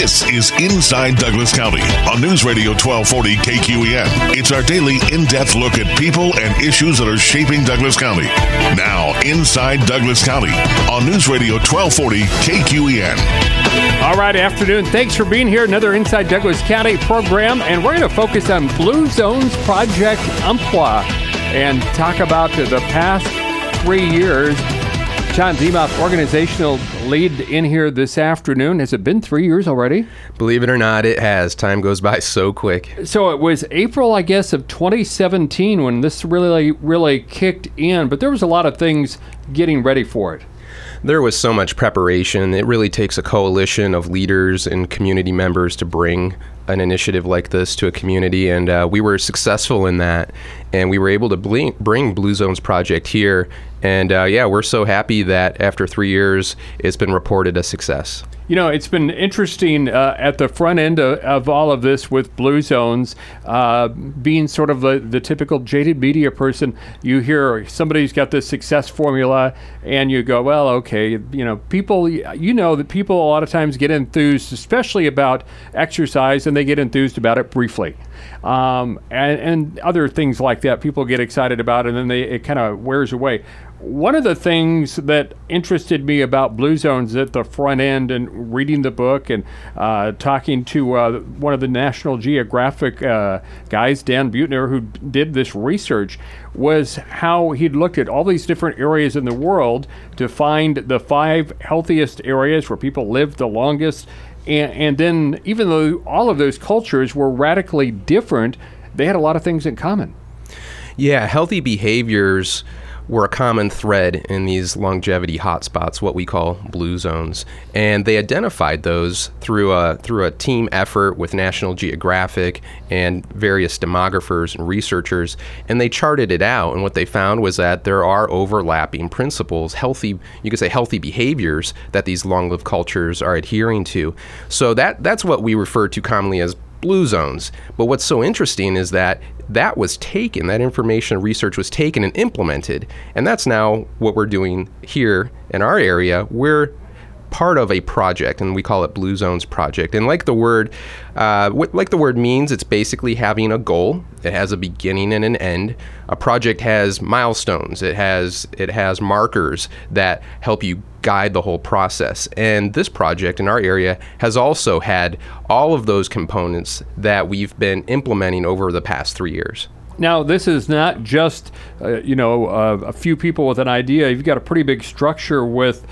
This is Inside Douglas County on News Radio 1240 KQEN. It's our daily in-depth look at people and issues that are shaping Douglas County. Now, Inside Douglas County on News Radio 1240 KQEN. All right, afternoon. Thanks for being here. Another Inside Douglas County program, and we're going to focus on Blue Zones Project Umpqua and talk about the past 3 years. John Zemoff, organizational lead, in here this afternoon. Has it been 3 years already? Believe it or not, it has. Time goes by so quick. So it was April, I guess, of 2017 when this really kicked in, but there was a lot of things getting ready for it. There was so much preparation. It really takes a coalition of leaders and community members to bring an initiative like this to a community, and we were successful in that, and we were able to bring Blue Zones Project here, and we're so happy that after 3 years, it's been reported a success. You know, it's been interesting at the front end of all of this with Blue Zones, being sort of the typical jaded media person. You hear somebody's got this success formula, and you go, well, okay, people that people a lot of times get enthused, especially about exercise, and they get enthused about it briefly. And other things like that, people get excited about it, and then it kind of wears away. One of the things that interested me about Blue Zones at the front end, and reading the book and talking to one of the National Geographic guys, Dan Buettner, who did this research, was how he'd looked at all these different areas in the world to find the 5 healthiest areas where people live the longest. And then, even though all of those cultures were radically different, they had a lot of things in common. Yeah, healthy behaviors were a common thread in these longevity hotspots, what we call Blue Zones. And they identified those through a team effort with National Geographic and various demographers and researchers, and they charted it out. And what they found was that there are overlapping principles, healthy behaviors that these long-lived cultures are adhering to. So that's what we refer to commonly as Blue Zones. But what's so interesting is that that information and research was taken and implemented. And that's now what we're doing here in our area. We're part of a project, and we call it Blue Zones Project. And like the word means, it's basically having a goal. It has a beginning and an end. A project has milestones. It has markers that help you guide the whole process. And this project in our area has also had all of those components that we've been implementing over the past 3 years. Now, this is not just, a few people with an idea. You've got a pretty big structure with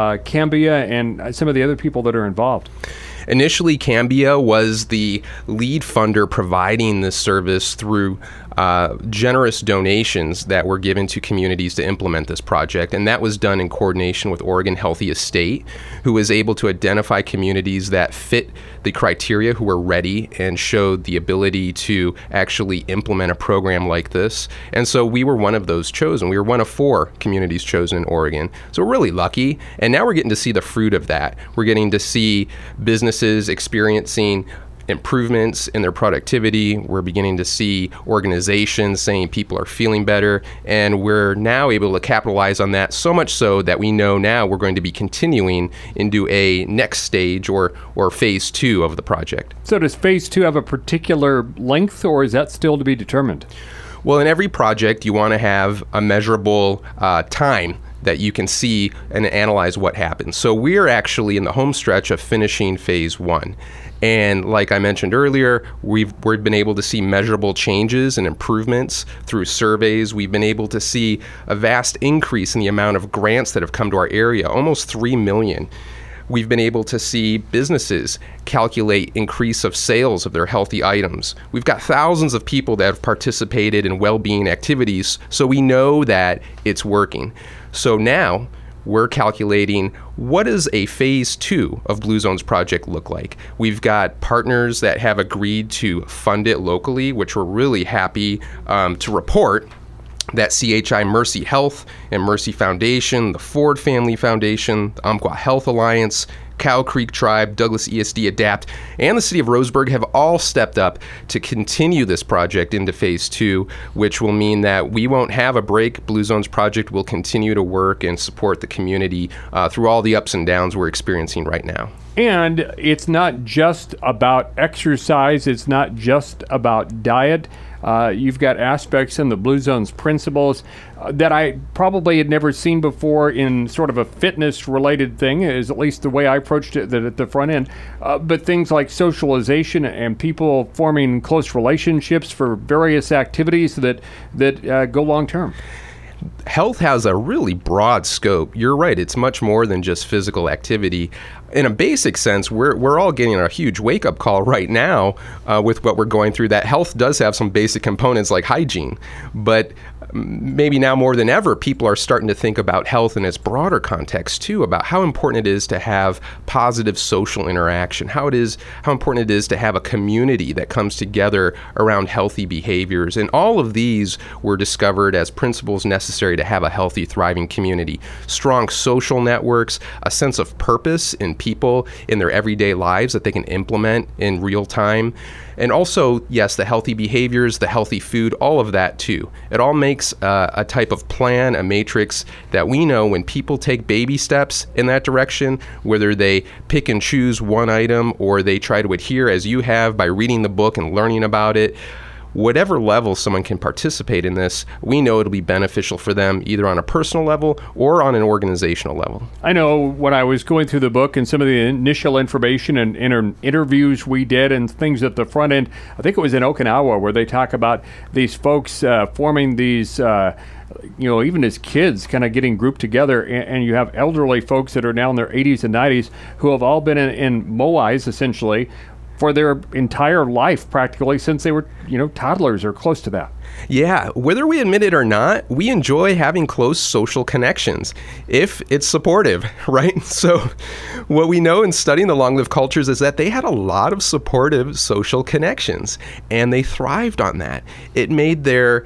Cambia and some of the other people that are involved. Initially, Cambia was the lead funder providing this service through generous donations that were given to communities to implement this project. And that was done in coordination with Oregon Healthy Estate, who was able to identify communities that fit the criteria, who were ready and showed the ability to actually implement a program like this. And so we were one of those chosen. We were one of 4 communities chosen in Oregon. So we're really lucky. And now we're getting to see the fruit of that. We're getting to see businesses experiencing improvements in their productivity. We're beginning to see organizations saying people are feeling better, and we're now able to capitalize on that, so much so that we know now we're going to be continuing into a next stage or phase 2 of the project. So does phase 2 have a particular length, or is that still to be determined? Well, in every project, you want to have a measurable time that you can see and analyze what happens. So we're actually in the home stretch of finishing phase 1. And like I mentioned earlier, we've been able to see measurable changes and improvements through surveys. We've been able to see a vast increase in the amount of grants that have come to our area, almost 3 million. We've been able to see businesses calculate increase of sales of their healthy items. We've got thousands of people that have participated in well-being activities, so we know that it's working. So now we're calculating, what does a phase 2 of Blue Zones Project look like? We've got partners that have agreed to fund it locally, which we're really happy to report that CHI Mercy Health and Mercy Foundation, the Ford Family Foundation, the Umpqua Health Alliance, Cow Creek Tribe, Douglas ESD Adapt, and the City of Roseburg have all stepped up to continue this project into phase 2, which will mean that we won't have a break. Blue Zones Project will continue to work and support the community through all the ups and downs we're experiencing right now. And it's not just about exercise. It's not just about diet. You've got aspects in the Blue Zones principles that I probably had never seen before in sort of a fitness-related thing, is at least the way I approached it at the front end. But things like socialization and people forming close relationships for various activities that go long-term. Health has a really broad scope. You're right. It's much more than just physical activity. In a basic sense, we're all getting a huge wake-up call right now with what we're going through, that health does have some basic components like hygiene. But maybe now more than ever, people are starting to think about health in its broader context too, about how important it is to have positive social interaction, how important it is to have a community that comes together around healthy behaviors. And all of these were discovered as principles necessary to have a healthy, thriving community. Strong social networks, a sense of purpose in people in their everyday lives that they can implement in real time. And also, yes, the healthy behaviors, the healthy food, all of that too. It all makes a type of plan, a matrix that we know when people take baby steps in that direction, whether they pick and choose one item or they try to adhere as you have by reading the book and learning about it. Whatever level someone can participate in this, we know it'll be beneficial for them either on a personal level or on an organizational level. I know when I was going through the book and some of the initial information and interviews we did and things at the front end, I think it was in Okinawa where they talk about these folks forming these even as kids, kind of getting grouped together, and you have elderly folks that are now in their 80s and 90s who have all been in moais, essentially, for their entire life, practically, since they were, toddlers or close to that. Yeah, whether we admit it or not, we enjoy having close social connections, if it's supportive, right? So what we know in studying the long-lived cultures is that they had a lot of supportive social connections, and they thrived on that. It made their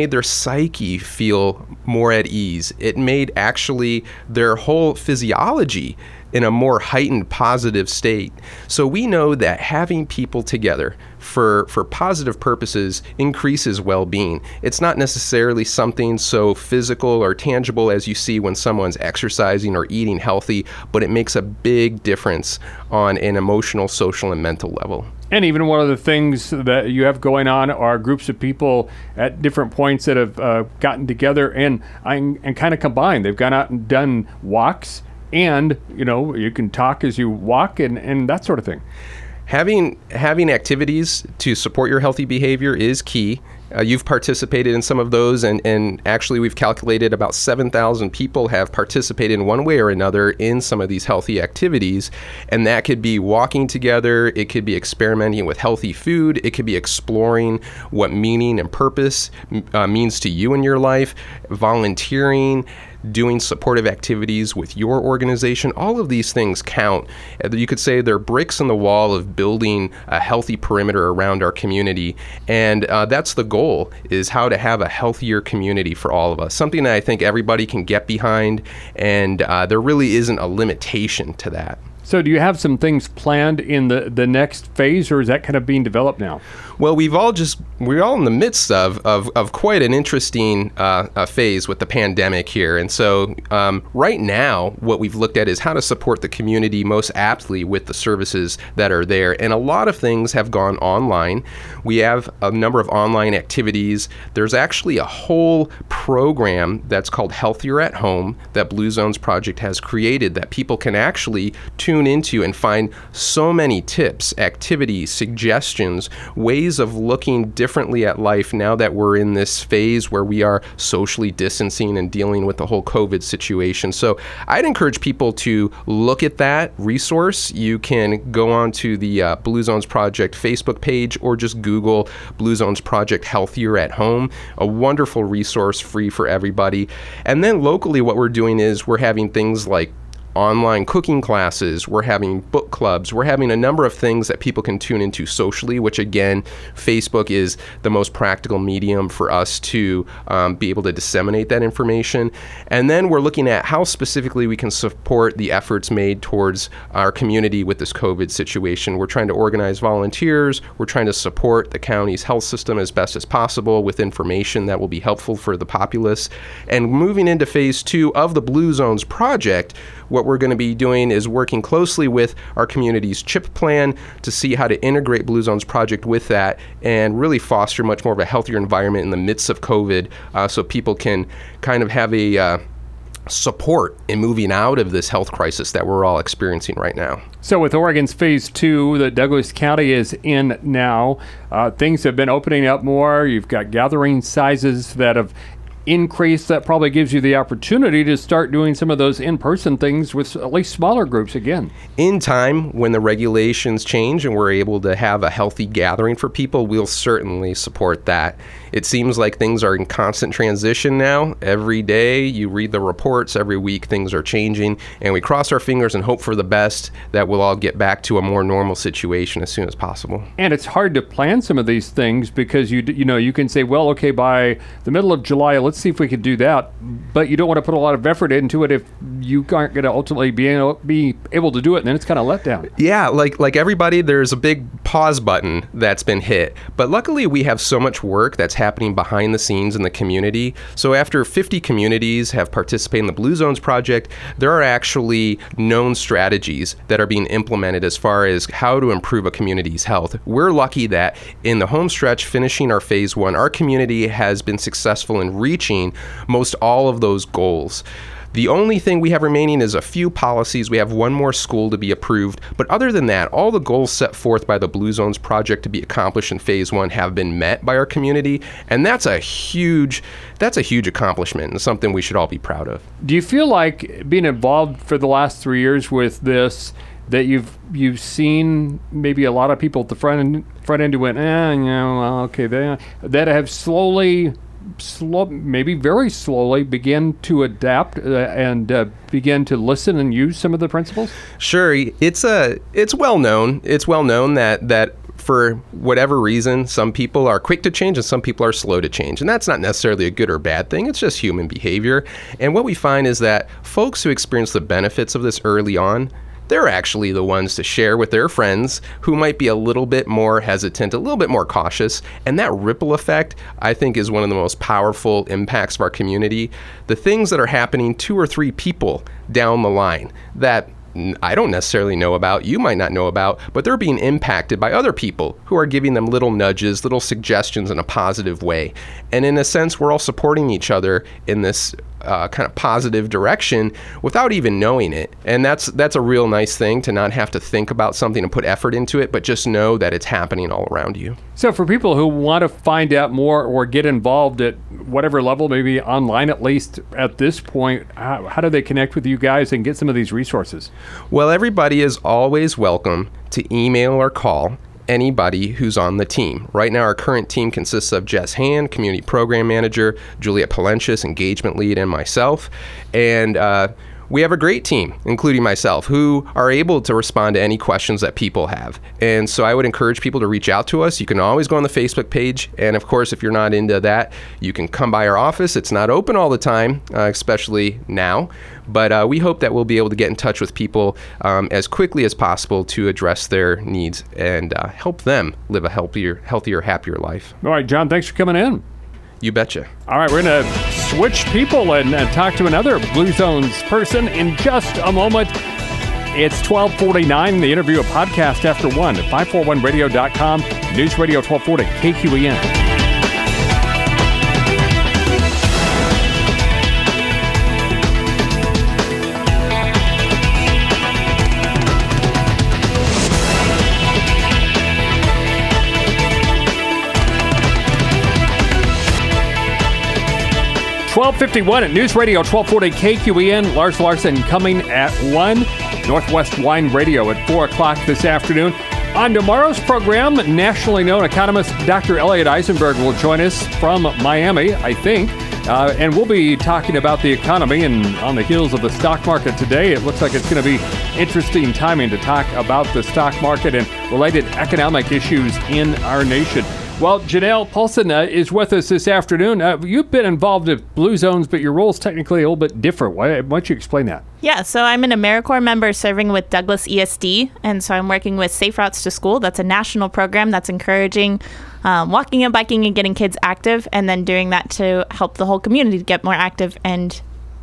psyche feel more at ease. It made actually their whole physiology in a more heightened positive state. So we know that having people together for positive purposes increases well-being. It's not necessarily something so physical or tangible as you see when someone's exercising or eating healthy, but it makes a big difference on an emotional, social, and mental level. And even one of the things that you have going on are groups of people at different points that have gotten together and kind of combined. They've gone out and done walks, and you can talk as you walk and that sort of thing. Having activities to support your healthy behavior is key. You've participated in some of those, and actually we've calculated about 7,000 people have participated in one way or another in some of these healthy activities. And that could be walking together, it could be experimenting with healthy food, it could be exploring what meaning and purpose means to you in your life, volunteering, doing supportive activities with your organization. All of these things count. You could say they're bricks in the wall of building a healthy perimeter around our community. And that's the goal, is how to have a healthier community for all of us. Something that I think everybody can get behind, and there really isn't a limitation to that. So do you have some things planned in the next phase, or is that kind of being developed now? Well, we're all in the midst of quite an interesting phase with the pandemic here. And so right now, what we've looked at is how to support the community most aptly with the services that are there. And a lot of things have gone online. We have a number of online activities. There's actually a whole program that's called Healthier at Home that Blue Zones Project has created that people can actually tune into and find so many tips, activities, suggestions, ways of looking differently at life now that we're in this phase where we are socially distancing and dealing with the whole COVID situation. So I'd encourage people to look at that resource. You can go on to the Blue Zones Project Facebook page or just Google Blue Zones Project Healthier at Home, a wonderful resource free for everybody. And then locally, what we're doing is we're having things like online cooking classes, we're having book clubs, we're having a number of things that people can tune into socially, which again, Facebook is the most practical medium for us to be able to disseminate that information. And then we're looking at how specifically we can support the efforts made towards our community with this COVID situation. We're trying to organize volunteers, we're trying to support the county's health system as best as possible with information that will be helpful for the populace. And moving into phase 2 of the Blue Zones Project, what we're going to be doing is working closely with our community's CHIP plan to see how to integrate Blue Zones Project with that and really foster much more of a healthier environment in the midst of COVID, so people can kind of have a support in moving out of this health crisis that we're all experiencing right now. So with Oregon's Phase 2 that Douglas County is in now, things have been opening up more. You've got gathering sizes that have increased. That probably gives you the opportunity to start doing some of those in-person things with at least smaller groups again. In time, when the regulations change and we're able to have a healthy gathering for people, we'll certainly support that. It seems like things are in constant transition now. Every day you read the reports, every week things are changing, and we cross our fingers and hope for the best that we'll all get back to a more normal situation as soon as possible. And it's hard to plan some of these things because you can say, well, okay, by the middle of July, let's see if we could do that, but you don't want to put a lot of effort into it if you aren't going to ultimately be able to do it, and then it's kind of let down. Yeah, like everybody, there's a big pause button that's been hit, but luckily we have so much work that's happening behind the scenes in the community. So after 50 communities have participated in the Blue Zones Project, there are actually known strategies that are being implemented as far as how to improve a community's health. We're lucky that in the home stretch, finishing our Phase 1, our community has been successful in reaching most all of those goals. The only thing we have remaining is a few policies. We have one more school to be approved. But other than that, all the goals set forth by the Blue Zones Project to be accomplished in Phase 1 have been met by our community. And that's a huge accomplishment and something we should all be proud of. Do you feel like being involved for the last 3 years with this, that you've seen maybe a lot of people at the front end who went, okay, that have maybe very slowly begin to adapt and begin to listen and use some of the principles? Sure, it's well known. It's well known that for whatever reason, some people are quick to change and some people are slow to change. And that's not necessarily a good or bad thing. It's just human behavior. And what we find is that folks who experience the benefits of this early on, they're actually the ones to share with their friends who might be a little bit more hesitant, a little bit more cautious. And that ripple effect, I think, is one of the most powerful impacts of our community. The things that are happening 2 or 3 people down the line that I don't necessarily know about, you might not know about, but they're being impacted by other people who are giving them little nudges, little suggestions in a positive way. And in a sense, we're all supporting each other in this kind of positive direction without even knowing it. And that's a real nice thing, to not have to think about something and put effort into it, but just know that it's happening all around you. So for people who want to find out more or get involved at whatever level, maybe online at least at this point, how do they connect with you guys and get some of these resources? Well, everybody is always welcome to email or call anybody who's on the team. Right now, our current team consists of Jess Hand, Community Program Manager, Juliet Palencius, Engagement Lead, and myself. And we have a great team, including myself, who are able to respond to any questions that people have. And so I would encourage people to reach out to us. You can always go on the Facebook page. And of course, if you're not into that, you can come by our office. It's not open all the time, especially now. But we hope that we'll be able to get in touch with people as quickly as possible to address their needs and help them live a healthier, happier life. All right, John, thanks for coming in. You betcha. All right, we're going to switch people and talk to another Blue Zones person in just a moment. It's 12:49. The interview, a podcast after 1 at 541radio.com, News Radio 1240 KQEN. .51 at News Radio 1240 KQEN. Lars Larson coming at 1. Northwest Wine Radio at 4 o'clock this afternoon. On tomorrow's program, nationally known economist Dr. Elliot Eisenberg will join us from Miami, I think. And we'll be talking about the economy, and on the heels of the stock market today, it looks like it's going to be interesting timing to talk about the stock market and related economic issues in our nation. Well, Janelle Paulson is with us this afternoon. You've been involved with Blue Zones, but your role is technically a little bit different. Why don't you explain that? Yeah, so I'm an AmeriCorps member serving with Douglas ESD, and so I'm working with Safe Routes to School. That's a national program that's encouraging walking and biking and getting kids active, and then doing that to help the whole community get more active and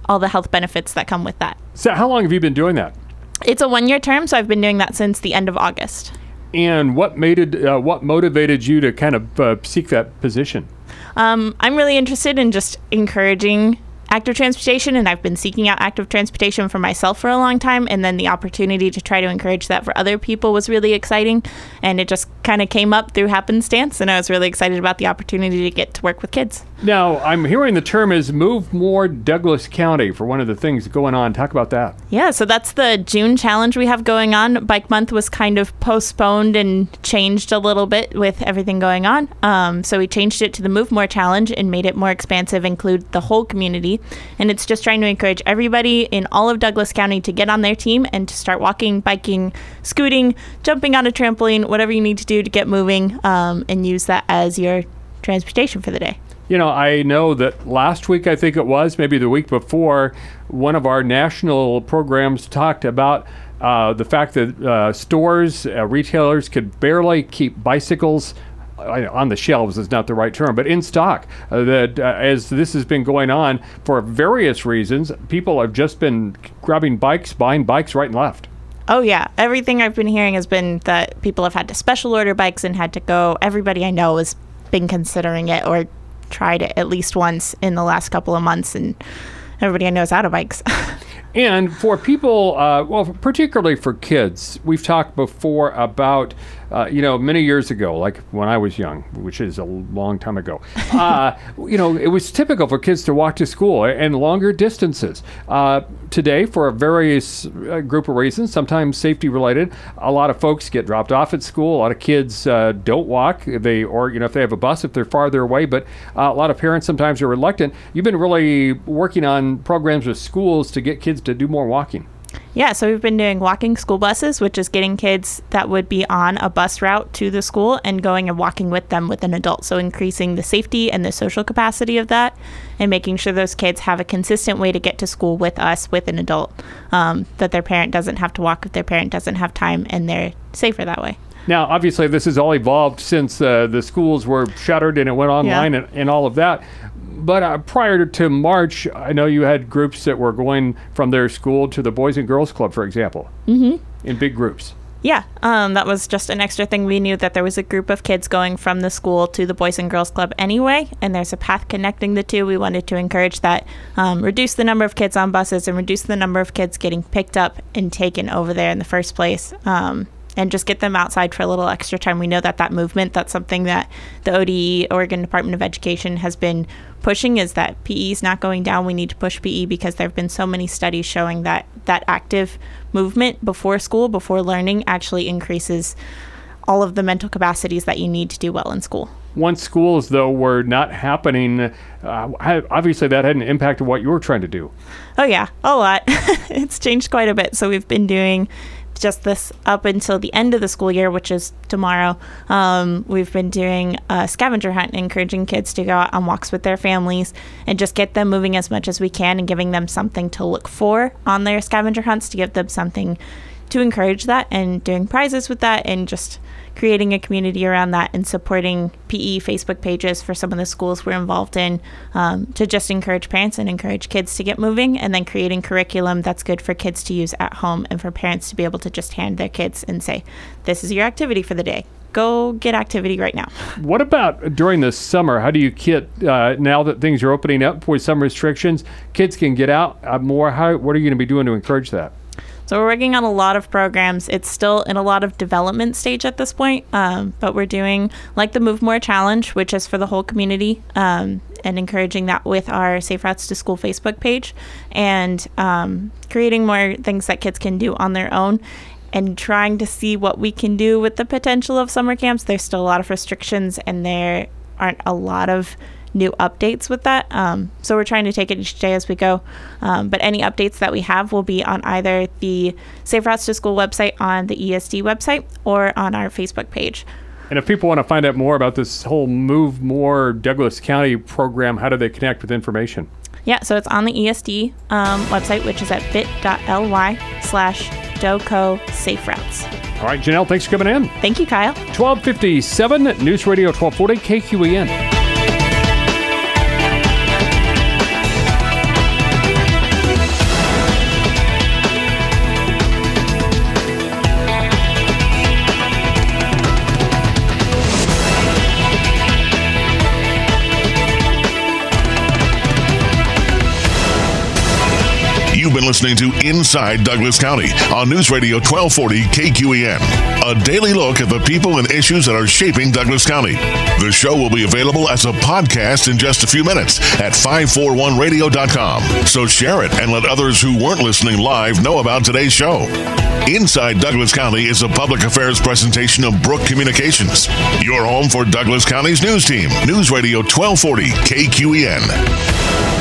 all the health benefits that come with that. So how long have you been doing that? It's a 1-year term, so I've been doing that since the end of August. And what motivated you to kind of seek that position? I'm really interested in just encouraging active transportation, and I've been seeking out active transportation for myself for a long time, and then the opportunity to try to encourage that for other people was really exciting, and it just kind of came up through happenstance, and I was really excited about the opportunity to get to work with kids. Now, I'm hearing the term is Move More Douglas County for one of the things going on. Talk about that. Yeah, so that's the June challenge we have going on. Bike Month was kind of postponed and changed a little bit with everything going on. So we changed it to the Move More Challenge and made it more expansive, include the whole community. And it's just trying to encourage everybody in all of Douglas County to get on their team and to start walking, biking, scooting, jumping on a trampoline, whatever you need to do to get moving, and use that as your transportation for the day. You know, I know that last week, I think it was, maybe the week before, one of our national programs talked about the fact that stores, retailers could barely keep bicycles on the shelves is not the right term, but in stock. As this has been going on for various reasons, people have just been grabbing bikes, buying bikes right and left. Oh, yeah. Everything I've been hearing has been that people have had to special order bikes and had to go. Everybody I know has been considering it or tried it at least once in the last couple of months, and everybody I know is out of bikes. And for people, well, particularly for kids, we've talked before about, many years ago, like when I was young, which is a long time ago, it was typical for kids to walk to school and longer distances. Today, for a various group of reasons, sometimes safety related, a lot of folks get dropped off at school. A lot of kids don't walk, if they have a bus, if they're farther away, but a lot of parents sometimes are reluctant. You've been really working on programs with schools to get kids to do more walking. Yeah, so we've been doing walking school buses, which is getting kids that would be on a bus route to the school and going and walking with them with an adult. So increasing the safety and the social capacity of that and making sure those kids have a consistent way to get to school with us, with an adult, that their parent doesn't have to walk if their parent doesn't have time, and they're safer that way. Now, obviously, this has all evolved since the schools were shuttered and it went online and all of that. But prior to March, I know you had groups that were going from their school to the Boys and Girls Club, for example, in big groups. Yeah, that was just an extra thing. We knew that there was a group of kids going from the school to the Boys and Girls Club anyway, and there's a path connecting the two. We wanted to encourage that, reduce the number of kids on buses and reduce the number of kids getting picked up and taken over there in the first place. And just get them outside for a little extra time. We know that movement, that's something that the ODE, Oregon Department of Education, has been pushing, is that PE is not going down. We need to push PE because there have been so many studies showing that active movement before school, before learning, actually increases all of the mental capacities that you need to do well in school. Once schools, though, were not happening, obviously that had an impact on what you were trying to do. Oh, yeah, a lot. It's changed quite a bit. So we've been doing just this up until the end of the school year, which is tomorrow. We've been doing a scavenger hunt, encouraging kids to go out on walks with their families and just get them moving as much as we can and giving them something to look for on their scavenger hunts, to give them something to encourage that, and doing prizes with that, and just creating a community around that, and supporting PE Facebook pages for some of the schools we're involved in, to just encourage parents and encourage kids to get moving, and then creating curriculum that's good for kids to use at home and for parents to be able to just hand their kids and say, this is your activity for the day. Go get activity right now. What about during the summer? How do you get, now that things are opening up with some restrictions, kids can get out more? What are you going to be doing to encourage that? So we're working on a lot of programs. It's still in a lot of development stage at this point, but we're doing like the Move More Challenge, which is for the whole community, and encouraging that with our Safe Routes to School Facebook page, and creating more things that kids can do on their own, and trying to see what we can do with the potential of summer camps. There's still a lot of restrictions, and there aren't a lot of new updates with that. So we're trying to take it each day as we go. But any updates that we have will be on either the Safe Routes to School website, on the ESD website, or on our Facebook page. And if people want to find out more about this whole Move More Douglas County program, how do they connect with information? Yeah, so it's on the ESD website, which is at bit.ly/DOCO Safe Routes. All right, Janelle, thanks for coming in. Thank you, Kyle. 1257 News Radio 1240 KQEN. You've been listening to Inside Douglas County on News Radio 1240 KQEN, a daily look at the people and issues that are shaping Douglas County. The show will be available as a podcast in just a few minutes at 541radio.com. So share it and let others who weren't listening live know about today's show. Inside Douglas County is a public affairs presentation of Brook Communications, your home for Douglas County's news team. News Radio 1240 KQEN.